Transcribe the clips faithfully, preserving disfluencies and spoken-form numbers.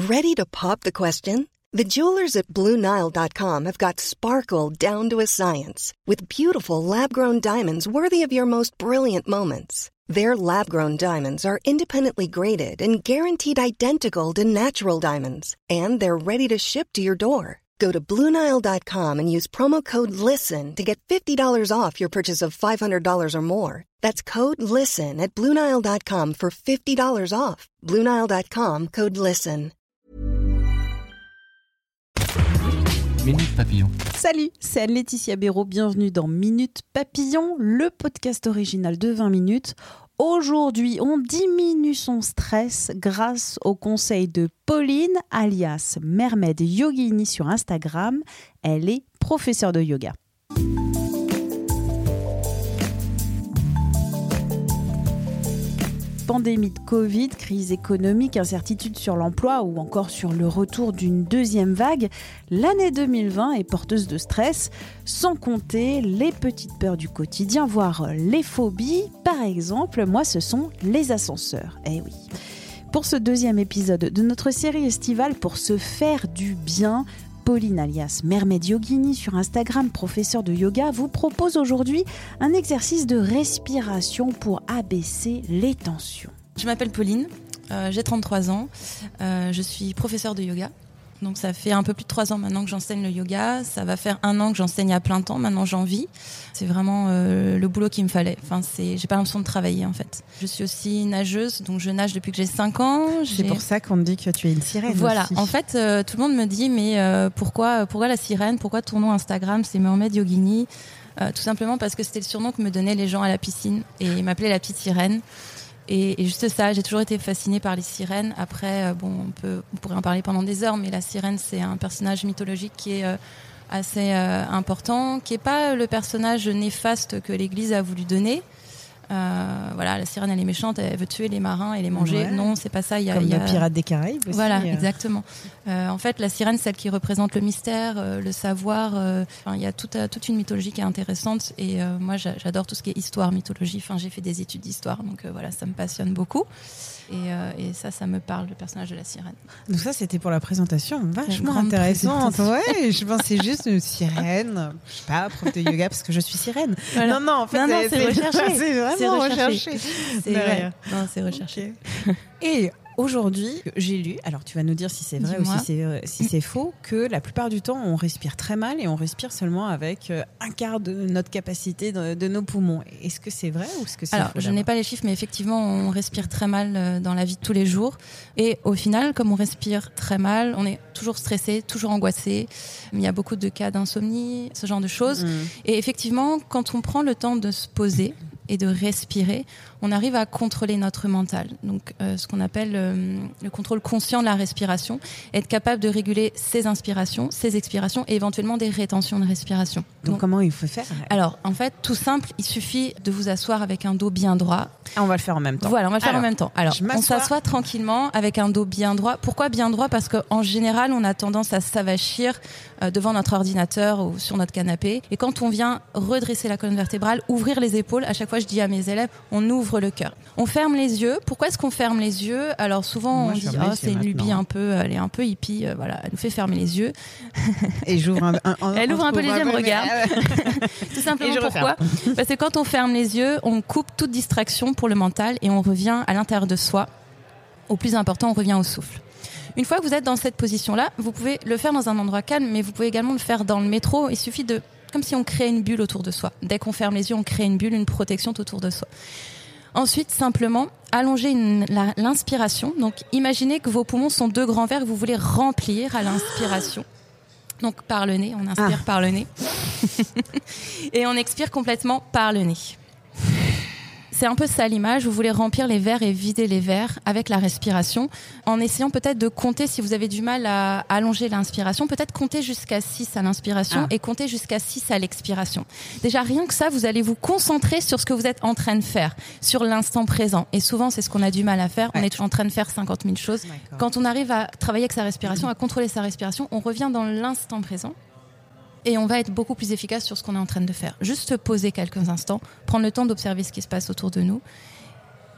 Ready to pop the question? The jewelers at Blue Nile dot com have got sparkle down to a science with beautiful lab-grown diamonds worthy of your most brilliant moments. Their lab-grown diamonds are independently graded and guaranteed identical to natural diamonds, and they're ready to ship to your door. Go to Blue Nile dot com and use promo code LISTEN to get fifty dollars off your purchase of five hundred dollars or more. That's code LISTEN at Blue Nile dot com for fifty dollars off. Blue Nile dot com, code LISTEN. Minute Papillon. Salut, c'est Anne-Laetitia Béraud, bienvenue dans Minute Papillon, le podcast original de vingt minutes. Aujourd'hui, on diminue son stress grâce au conseil de Pauline, alias Mermaid Yogini sur Instagram. Elle est professeure de yoga. Pandémie de Covid, crise économique, incertitude sur l'emploi ou encore sur le retour d'une deuxième vague, l'année deux mille vingt est porteuse de stress, sans compter les petites peurs du quotidien, voire les phobies. Par exemple, moi, ce sont les ascenseurs. Eh oui. Pour ce deuxième épisode de notre série estivale Pour se faire du bien, Pauline alias Mermaid Yogini sur Instagram, professeure de yoga, vous propose aujourd'hui un exercice de respiration pour abaisser les tensions. Je m'appelle Pauline, euh, j'ai trente-trois ans, euh, je suis professeure de yoga. Donc ça fait un peu plus de trois ans maintenant que j'enseigne le yoga. Ça va faire un an que j'enseigne à plein temps. Maintenant j'en vis. C'est vraiment euh, le boulot qu'il me fallait. Enfin, c'est, j'ai pas l'impression de travailler en fait. Je suis aussi nageuse, donc je nage depuis que j'ai cinq ans. J'ai... C'est pour ça qu'on te dit que tu es une sirène. Voilà. Aussi. En fait, euh, tout le monde me dit mais euh, pourquoi, pourquoi la sirène ? Pourquoi ton nom Instagram c'est Mermaid Yogini ? euh, Tout simplement parce que c'était le surnom que me donnaient les gens à la piscine et ils m'appelaient la petite sirène. Et, et juste ça, j'ai toujours été fascinée par les sirènes. Après, euh, bon, on peut, on pourrait en parler pendant des heures, mais la sirène, c'est un personnage mythologique qui est euh, assez euh, important, qui est pas le personnage néfaste que l'Église a voulu donner. Euh, voilà, la sirène, elle est méchante, elle veut tuer les marins et les manger. Ouais. Non, c'est pas ça. Il y a, Comme il y a... le Pirate des Caraïbes aussi. Voilà, euh... exactement. Euh, en fait, la sirène, celle qui représente le mystère, euh, le savoir. Euh, il y a toute, toute une mythologie qui est intéressante. Et euh, moi, j'adore tout ce qui est histoire, mythologie. Enfin, j'ai fait des études d'histoire, donc euh, voilà, ça me passionne beaucoup. Et, euh, et ça, ça me parle, le personnage de la sirène. Donc ça, c'était pour la présentation, vachement intéressante. Ouais, je pensais juste une sirène, je sais pas, prof de yoga parce que je suis sirène. Voilà. Non, non, en fait, non, non, c'est, c'est recherché. C'est vraiment c'est recherché. recherché. C'est, ouais. Non, c'est recherché. Okay. Et aujourd'hui, j'ai lu, alors tu vas nous dire si c'est vrai Dis-moi. ou si c'est, euh, si c'est faux, que la plupart du temps, on respire très mal et on respire seulement avec euh, un quart de notre capacité de, de nos poumons. Est-ce que c'est vrai ou est-ce que c'est alors, faux? Alors, je n'ai pas les chiffres, mais effectivement, on respire très mal euh, dans la vie de tous les jours. Et au final, comme on respire très mal, on est toujours stressé, toujours angoissé. Il y a beaucoup de cas d'insomnie, ce genre de choses. Mmh. Et effectivement, quand on prend le temps de se poser et de respirer, on arrive à contrôler notre mental. Donc, euh, ce qu'on appelle euh, le contrôle conscient de la respiration, être capable de réguler ses inspirations, ses expirations et éventuellement des rétentions de respiration. Donc, Donc comment il faut faire ? Alors, en fait, tout simple, il suffit de vous asseoir avec un dos bien droit. Ah, on va le faire en même temps. Voilà, on va le faire Alors, en même temps. Alors, on s'assoit tranquillement avec un dos bien droit. Pourquoi bien droit ? Parce qu'en général, on a tendance à s'avachir euh, devant notre ordinateur ou sur notre canapé. Et quand on vient redresser la colonne vertébrale, ouvrir les épaules, à chaque fois, je dis à mes élèves, on ouvre le cœur. On ferme les yeux. Pourquoi est-ce qu'on ferme les yeux ? Alors souvent Moi, on dit oh, c'est une lubie un peu, elle est un peu hippie, euh, voilà, elle nous fait fermer les yeux. Et j'ouvre un, un, un elle ouvre un peu les yeux, elle me regarde. Tout simplement pourquoi ? Parce que quand on ferme les yeux, on coupe toute distraction pour le mental et on revient à l'intérieur de soi. Au plus important, on revient au souffle. Une fois que vous êtes dans cette position-là, vous pouvez le faire dans un endroit calme, mais vous pouvez également le faire dans le métro. Il suffit de comme si on créait une bulle autour de soi. Dès qu'on ferme les yeux, on crée une bulle, une protection autour de soi. Ensuite, simplement, allongez une, la, l'inspiration. Donc, imaginez que vos poumons sont deux grands verres que vous voulez remplir à l'inspiration. Donc, par le nez, on inspire ah. par le nez. Et on expire complètement par le nez. C'est un peu ça l'image, vous voulez remplir les verres et vider les verres avec la respiration, en essayant peut-être de compter, si vous avez du mal à allonger l'inspiration, peut-être compter jusqu'à six à l'inspiration ah. et compter jusqu'à six à l'expiration. Déjà, rien que ça, vous allez vous concentrer sur ce que vous êtes en train de faire, sur l'instant présent. Et souvent, c'est ce qu'on a du mal à faire, ouais. On est toujours en train de faire cinquante mille choses. D'accord. Quand on arrive à travailler avec sa respiration, à contrôler sa respiration, on revient dans l'instant présent. Et on va être beaucoup plus efficace sur ce qu'on est en train de faire. Juste se poser quelques instants, prendre le temps d'observer ce qui se passe autour de nous.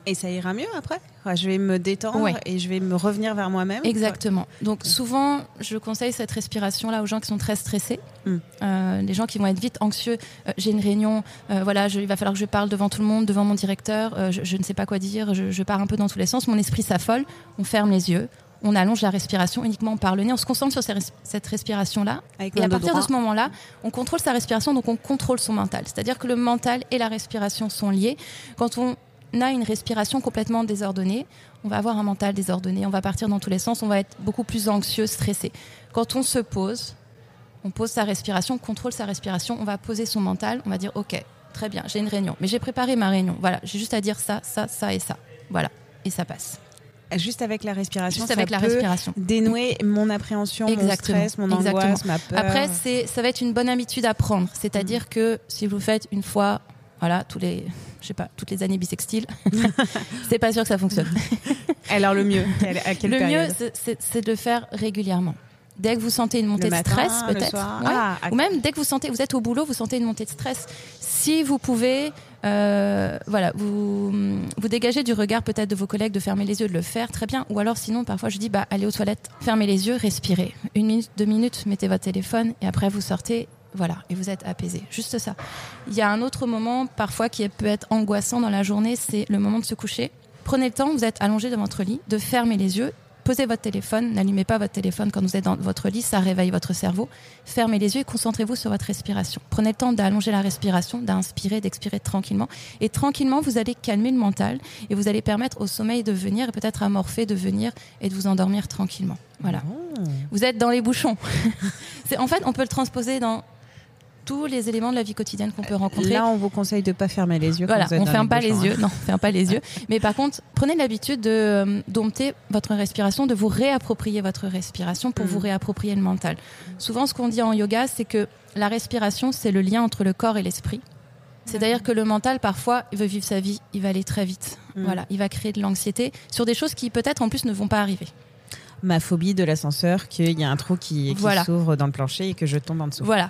Et ça ira mieux après ? Je vais me détendre ouais. et je vais me revenir vers moi-même. Exactement. Donc souvent, je conseille cette respiration-là aux gens qui sont très stressés. Mm. Euh, les gens qui vont être vite anxieux. Euh, j'ai une réunion, euh, voilà, je, il va falloir que je parle devant tout le monde, devant mon directeur. Euh, je, je ne sais pas quoi dire, je, je pars un peu dans tous les sens. Mon esprit s'affole. On ferme les yeux. On allonge la respiration uniquement par le nez. On se concentre sur cette respiration-là. Avec et à partir droit. de ce moment-là, on contrôle sa respiration, donc on contrôle son mental. C'est-à-dire que le mental et la respiration sont liés. Quand on a une respiration complètement désordonnée, on va avoir un mental désordonné, on va partir dans tous les sens, on va être beaucoup plus anxieux, stressé. Quand on se pose, on pose sa respiration, on contrôle sa respiration, on va poser son mental, on va dire « Ok, très bien, j'ai une réunion, mais j'ai préparé ma réunion. Voilà, j'ai juste à dire ça, ça, ça et ça. Voilà, et ça passe. » Juste avec la respiration, Juste avec ça la peut respiration. dénouer mon appréhension, Exactement. mon stress, mon angoisse, Exactement. ma peur. Après, c'est, ça va être une bonne habitude à prendre. C'est-à-dire mmh. que si vous le faites une fois, voilà, tous les, je sais pas, toutes les années bissextiles, c'est pas sûr que ça fonctionne. Alors le mieux, à quelle Le période ? mieux, c'est, c'est, c'est de le faire régulièrement. Dès que vous sentez une montée le de matin, stress, peut-être, ouais. ah, ou même dès que vous sentez, vous êtes au boulot, vous sentez une montée de stress. Si vous pouvez, euh, voilà, vous vous dégagez du regard peut-être de vos collègues, de fermer les yeux, de le faire, très bien. Ou alors sinon, parfois je dis, bah allez aux toilettes, fermez les yeux, respirez. Une minute, deux minutes, mettez votre téléphone et après vous sortez. Voilà, et vous êtes apaisé. Juste ça. Il y a un autre moment, parfois, qui peut être angoissant dans la journée, c'est le moment de se coucher. Prenez le temps, vous êtes allongé devant votre lit, de fermer les yeux. Posez votre téléphone, n'allumez pas votre téléphone quand vous êtes dans votre lit, ça réveille votre cerveau. Fermez les yeux et concentrez-vous sur votre respiration. Prenez le temps d'allonger la respiration, d'inspirer, d'expirer tranquillement. Et tranquillement, vous allez calmer le mental et vous allez permettre au sommeil de venir, et peut-être à Morphée de venir et de vous endormir tranquillement. Voilà. Oh. Vous êtes dans les bouchons. C'est, en fait, on peut le transposer dans tous les éléments de la vie quotidienne qu'on peut rencontrer. Là, on vous conseille de ne pas fermer les yeux. Voilà, quand vous êtes on ne ferme les pas bouchons, les hein. yeux. Non, on ferme pas les yeux. Mais par contre, prenez l'habitude de euh, dompter votre respiration, de vous réapproprier votre respiration pour mmh. vous réapproprier le mental. Souvent, ce qu'on dit en yoga, c'est que la respiration, c'est le lien entre le corps et l'esprit. C'est-à-dire que le mental, parfois, il veut vivre sa vie, il va aller très vite. Mmh. Voilà, il va créer de l'anxiété sur des choses qui, peut-être, en plus, ne vont pas arriver. Ma phobie de l'ascenseur, qu'il y a un trou qui, qui voilà. s'ouvre dans le plancher et que je tombe en dessous. Voilà.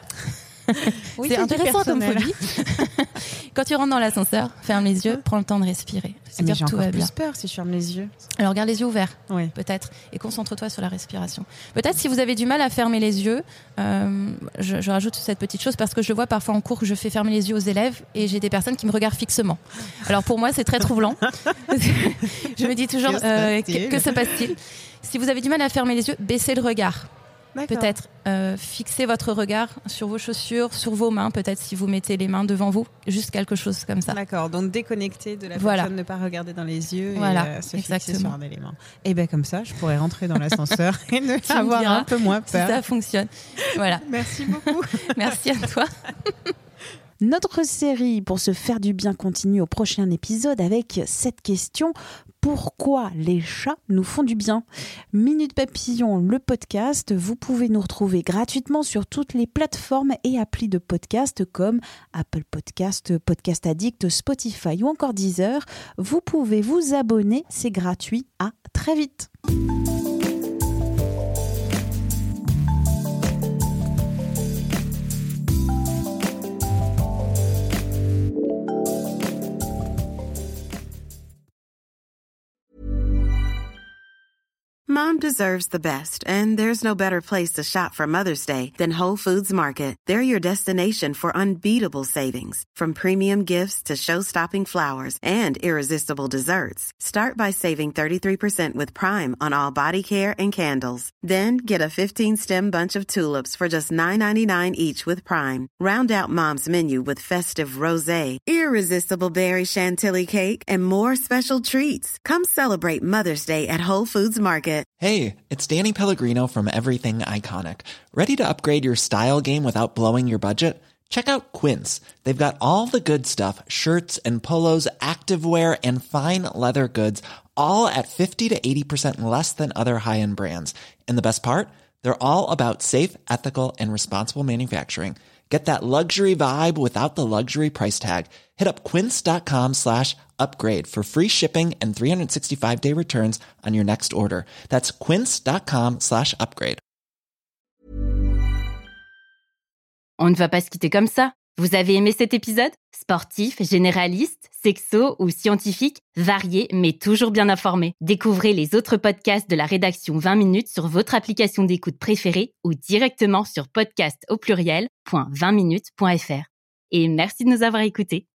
Oui, c'est, c'est intéressant comme phobie. Quand tu rentres dans l'ascenseur, ferme les yeux, prends le temps de respirer. Mais j'ai encore plus peur si je ferme les yeux. Alors garde les yeux ouverts, oui. peut-être, et concentre-toi sur la respiration. Peut-être si vous avez du mal à fermer les yeux, euh, je, je rajoute cette petite chose parce que je le vois parfois en cours que je fais fermer les yeux aux élèves et j'ai des personnes qui me regardent fixement. Alors pour moi, c'est très troublant. Je me dis toujours, que, euh, que, que se passe-t-il ? Si vous avez du mal à fermer les yeux, baissez le regard. D'accord. Peut-être euh, fixer votre regard sur vos chaussures, sur vos mains, peut-être si vous mettez les mains devant vous, juste quelque chose comme ça. D'accord, donc déconnecter de la voilà. personne, ne pas regarder dans les yeux voilà. et euh, se Exactement. fixer sur un élément. Et bien comme ça, je pourrais rentrer dans l'ascenseur et ne avoir un peu moins peur. Si ça fonctionne. Voilà. Merci beaucoup. Merci à toi. Notre série pour se faire du bien continue au prochain épisode avec cette question: pourquoi les chats nous font du bien? Minute Papillon, le podcast, vous pouvez nous retrouver gratuitement sur toutes les plateformes et applis de podcast comme Apple Podcast, Podcast Addict, Spotify ou encore Deezer. Vous pouvez vous abonner, c'est gratuit. À très vite. Mom deserves the best, and there's no better place to shop for Mother's Day than Whole Foods Market. They're your destination for unbeatable savings, from premium gifts to show-stopping flowers and irresistible desserts. Start by saving thirty-three percent with Prime on all body care and candles. Then get a fifteen-stem bunch of tulips for just nine ninety-nine each with Prime. Round out Mom's menu with festive rosé, irresistible berry chantilly cake, and more special treats. Come celebrate Mother's Day at Whole Foods Market. Hey, it's Danny Pellegrino from Everything Iconic. Ready to upgrade your style game without blowing your budget? Check out Quince. They've got all the good stuff, shirts and polos, activewear, and fine leather goods, all at fifty to eighty percent less than other high-end brands. And the best part? They're all about safe, ethical, and responsible manufacturing. Get that luxury vibe without the luxury price tag. Hit up quince.com slash upgrade for free shipping and three sixty-five day returns on your next order. That's quince.com slash upgrade. On ne va pas se quitter comme ça. Vous avez aimé cet épisode ? Sportif, généraliste, sexo ou scientifique, varié mais toujours bien informé. Découvrez les autres podcasts de la rédaction vingt minutes sur votre application d'écoute préférée ou directement sur podcast au pluriel point vingt minutes point f r. Et merci de nous avoir écoutés.